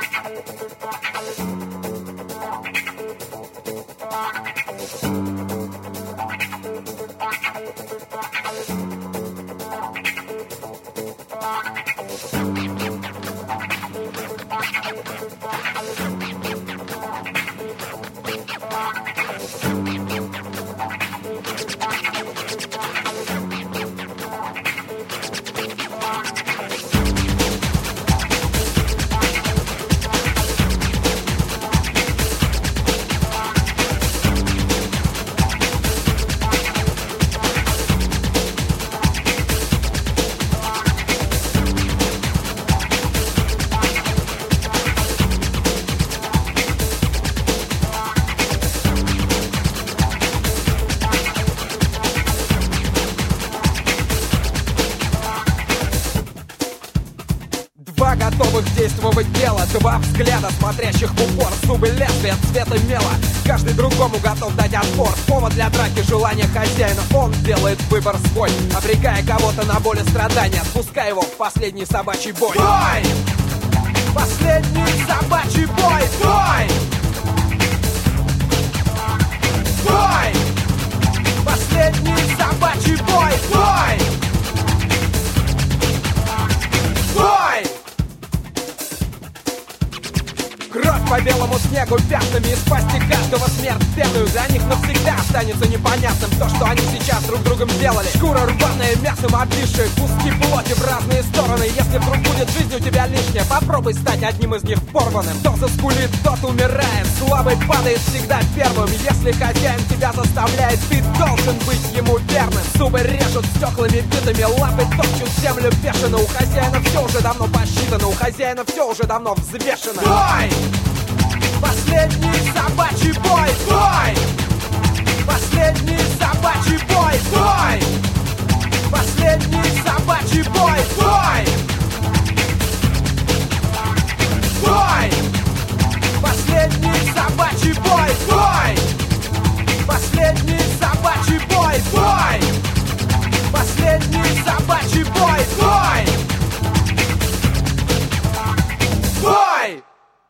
Готовых действовать дело. Два взгляда, смотрящих в упор. Зубы лезвия цвета мела. Каждый другому готов дать отпор. Повод для драки, желание хозяина. Он делает выбор свой, обрекая кого-то на боль и страдания. Отпускай его в последний собачий бой. Бой! Последний собачий бой. Бой! Бой! Последний собачий бой. Бой! Бой! Кровь по белому снегу пятнами, из пасти каждого смерть бедную. Для них навсегда останется непонятным то, что они сейчас друг другом делали. Шкура рваная, мясом обвисшая, куски плоти в разные стороны. Если вдруг будет жизнь у тебя лишняя, попробуй стать одним из них порванным. Кто заскулит, тот умирает, слабый падает всегда первым. Если хозяин тебя заставляет, ты должен быть ему верным. Зубы режут стеклами битыми, лапы топчут землю бешено. У хозяина все уже давно посчитано, у хозяина все уже давно взвешено. Бой! Последний собачий бой. Бой! Последний собачий бой. Бой! Последний собачий бой. Бой! Бой! Последний собачий бой. Бой! Последний собачий бой. Бой! Последний собачий бой. Бой! Бой!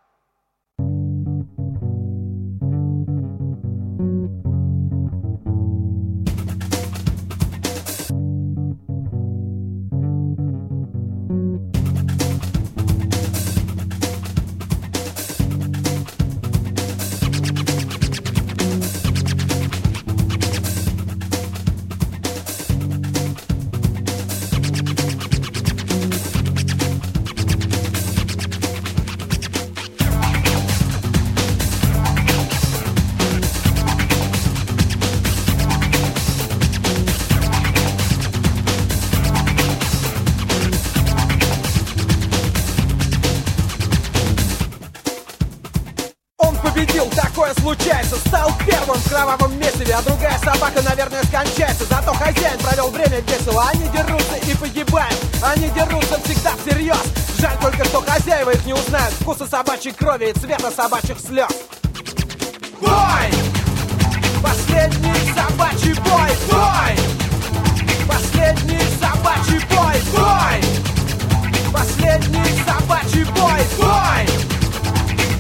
Такое случается, стал первым в кровавом месиве, а другая собака, наверное, скончается. Зато хозяин провел время весело. Они дерутся и погибают, они дерутся всегда всерьез. Жаль только, что хозяева их не узнают вкуса собачьей крови и цвета собачьих слез. Бой! Последний собачий бой. Бой! Последний собачий бой. Бой! Последний собачий бой. Бой!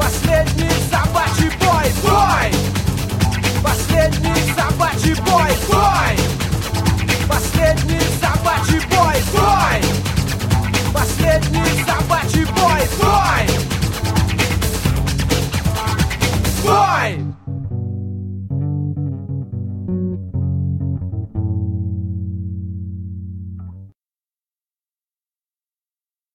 Последний собачий бой. Бой! Последний собачий бой.